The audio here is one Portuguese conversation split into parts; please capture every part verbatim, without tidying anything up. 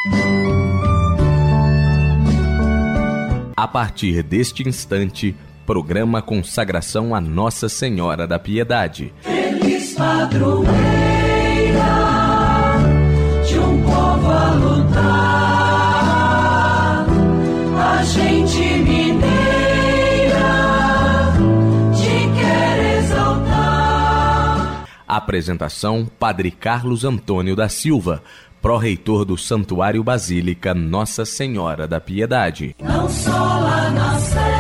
A partir deste instante, programa Consagração a Nossa Senhora da Piedade. Feliz padroeira de um povo a lutar, a gente mineira te quer exaltar. Apresentação: Padre Carlos Antônio da Silva, pró-reitor do Santuário Basílica Nossa Senhora da Piedade. Não só lá na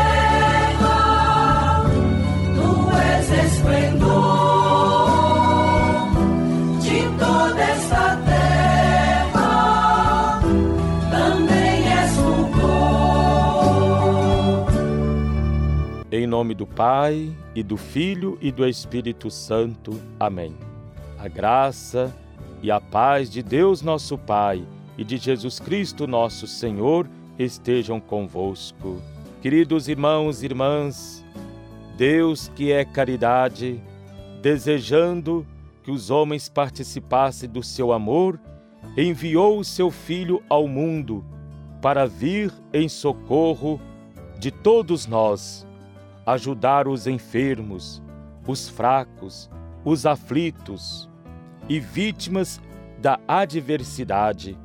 serra, tu és esplendor de toda esta terra, também és fulgor. Em nome do Pai, e do Filho, e do Espírito Santo. Amém. A graça e a paz de Deus nosso Pai e de Jesus Cristo nosso Senhor estejam convosco. Queridos irmãos e irmãs, Deus, que é caridade, desejando que os homens participassem do seu amor, enviou o seu Filho ao mundo para vir em socorro de todos nós, ajudar os enfermos, os fracos, os aflitos e vítimas da adversidade.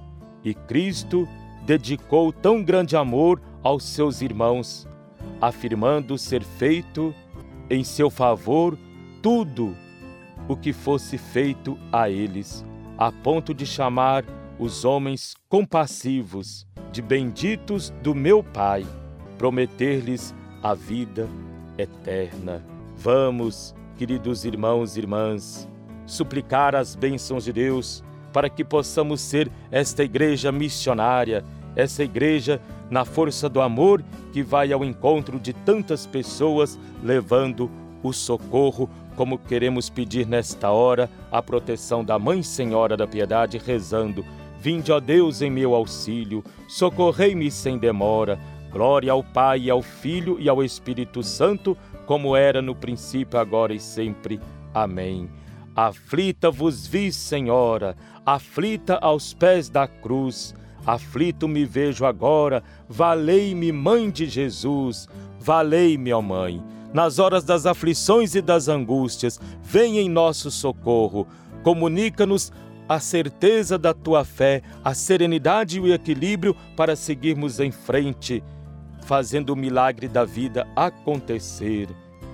E Cristo dedicou tão grande amor aos seus irmãos, afirmando ser feito em seu favor tudo o que fosse feito a eles, a ponto de chamar os homens compassivos de benditos do meu Pai, prometer-lhes a vida eterna. Vamos, queridos irmãos e irmãs, suplicar as bênçãos de Deus para que possamos ser esta igreja missionária, essa igreja na força do amor que vai ao encontro de tantas pessoas, levando o socorro, como queremos pedir nesta hora, a proteção da Mãe Senhora da Piedade, rezando: vinde, ó Deus, em meu auxílio, socorrei-me sem demora. Glória ao Pai, e ao Filho e ao Espírito Santo, como era no princípio, agora e sempre. Amém. Aflita vos vi, Senhora, aflita aos pés da cruz. Aflito me vejo agora, valei-me, Mãe de Jesus. Valei-me, ó Mãe. Nas horas das aflições e das angústias, vem em nosso socorro. Comunica-nos a certeza da tua fé, a serenidade e o equilíbrio para seguirmos em frente, fazendo o milagre da vida acontecer.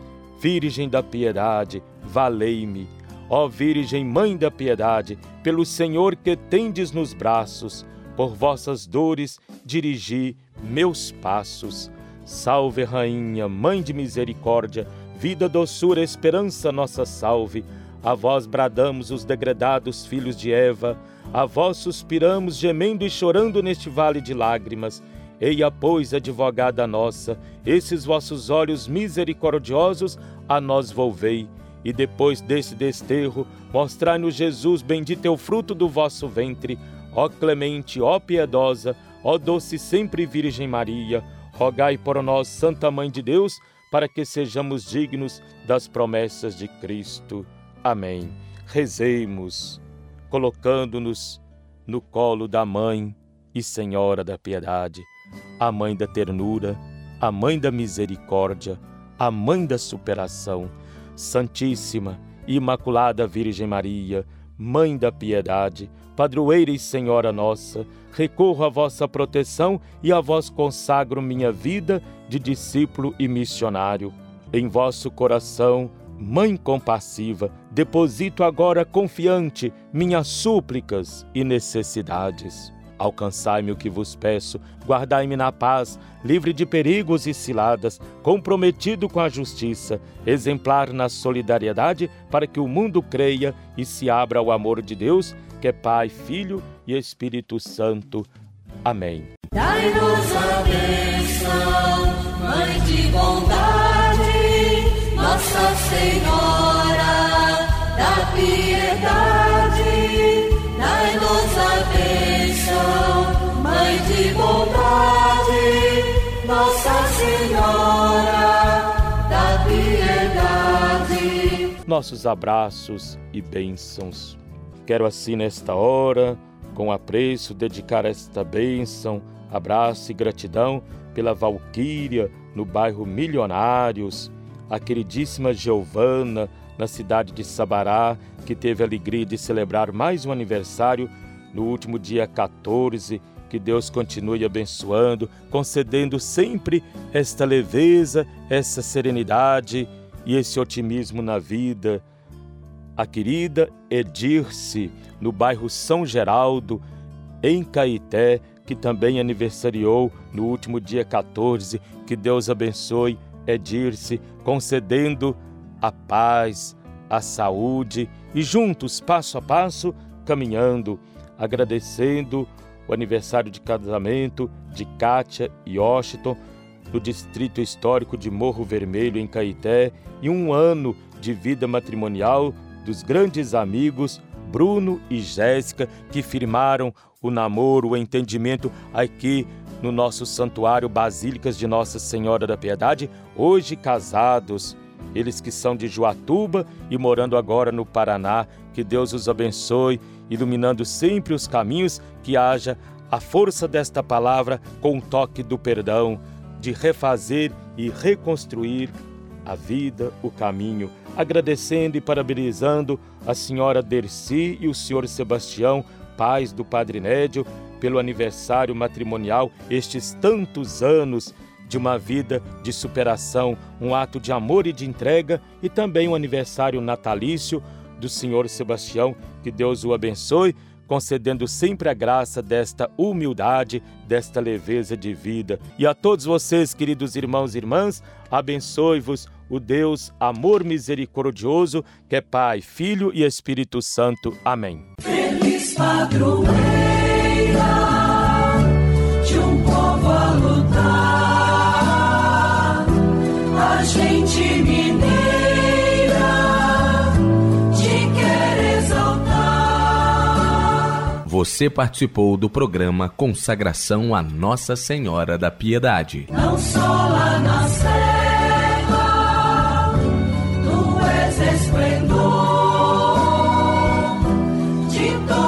Virgem da Piedade, valei-me. Ó Virgem, Mãe da Piedade, pelo Senhor que tendes nos braços, por vossas dores dirigi meus passos. Salve, Rainha, Mãe de misericórdia, vida, doçura, esperança, nossa salve. A vós bradamos os degredados filhos de Eva, a vós suspiramos, gemendo e chorando neste vale de lágrimas. Eia, pois, advogada nossa, esses vossos olhos misericordiosos a nós volvei, e depois desse desterro, mostrai-nos Jesus, bendito é o fruto do vosso ventre. Ó clemente, ó piedosa, ó doce sempre Virgem Maria, rogai por nós, Santa Mãe de Deus, para que sejamos dignos das promessas de Cristo. Amém. Rezemos, colocando-nos no colo da Mãe e Senhora da Piedade, a Mãe da ternura, a Mãe da misericórdia, a Mãe da superação. Santíssima e Imaculada Virgem Maria, Mãe da Piedade, Padroeira e Senhora nossa, recorro à vossa proteção e a vós consagro minha vida de discípulo e missionário. Em vosso coração, Mãe compassiva, deposito agora confiante minhas súplicas e necessidades. Alcançai-me o que vos peço, guardai-me na paz, livre de perigos e ciladas, comprometido com a justiça, exemplar na solidariedade, para que o mundo creia e se abra ao amor de Deus, que é Pai, Filho e Espírito Santo. Amém. Dai-nos a bênção, Mãe de bondade, Nossa Senhora da Piedade. Dai-nos a bênção, Mãe de bondade, Nossa Senhora da Piedade. Nossos abraços e bênçãos. Quero assim nesta hora com apreço, dedicar esta bênção, abraço e gratidão pela Valquíria, no bairro Milionários, a queridíssima Giovana, na cidade de Sabará, que teve a alegria de celebrar mais um aniversário no último dia quatorze. Que Deus continue abençoando, concedendo sempre esta leveza, essa serenidade e esse otimismo na vida. A querida Edirce, no bairro São Geraldo, em Caeté, que também aniversariou no último dia quatorze. Que Deus abençoe Edirce, concedendo a paz, a saúde e juntos, passo a passo, caminhando, agradecendo o aniversário de casamento de Kátia e Washington, no Distrito Histórico de Morro Vermelho, em Caeté, e um ano de vida matrimonial dos grandes amigos Bruno e Jéssica, que firmaram o namoro, o entendimento aqui no nosso Santuário Basílicas de Nossa Senhora da Piedade, hoje casados. Eles que são de Joatuba e morando agora no Paraná. Que Deus os abençoe, iluminando sempre os caminhos, que haja a força desta palavra com o toque do perdão, de refazer e reconstruir a vida, o caminho. Agradecendo e parabenizando a senhora Dercy e o senhor Sebastião, pais do Padre Nédio, pelo aniversário matrimonial, estes tantos anos de uma vida de superação, um ato de amor e de entrega, e também um aniversário natalício do senhor Sebastião. Que Deus o abençoe, concedendo sempre a graça desta humildade, desta leveza de vida. E a todos vocês, queridos irmãos e irmãs, abençoe-vos o Deus amor misericordioso, que é Pai, Filho e Espírito Santo. Amém. Feliz padroeira de um povo a lutar, a gente mineira te quer exaltar. Você participou do programa Consagração a Nossa Senhora da Piedade. Não só lá na serra, tu és esplendor de